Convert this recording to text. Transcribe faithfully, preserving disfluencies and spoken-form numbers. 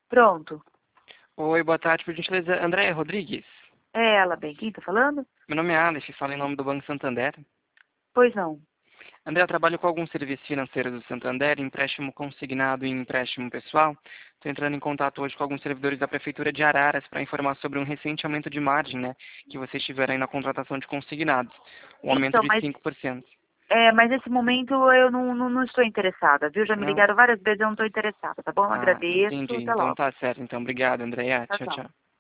Pronto. Oi, boa tarde, por gentileza. Andréia Rodrigues. É ela, bem. Quem tá falando? Meu nome é Alex, falo em nome do Banco Santander. Pois não. André, eu trabalho com alguns serviços financeiros do Santander, empréstimo consignado e empréstimo pessoal. Estou entrando em contato hoje com alguns servidores da Prefeitura de Araras para informar sobre um recente aumento de margem, né, que vocês tiveram aí na contratação de consignados, um aumento Então, de mas, cinco por cento. é, mas nesse momento eu não, não, não estou interessada, viu? Já me Não? ligaram várias vezes, eu não estou interessada, tá bom? Ah, Agradeço, entendi. até Então logo. tá certo. Então, obrigado, Andréia. Tchau, Tchau, tchau. tchau.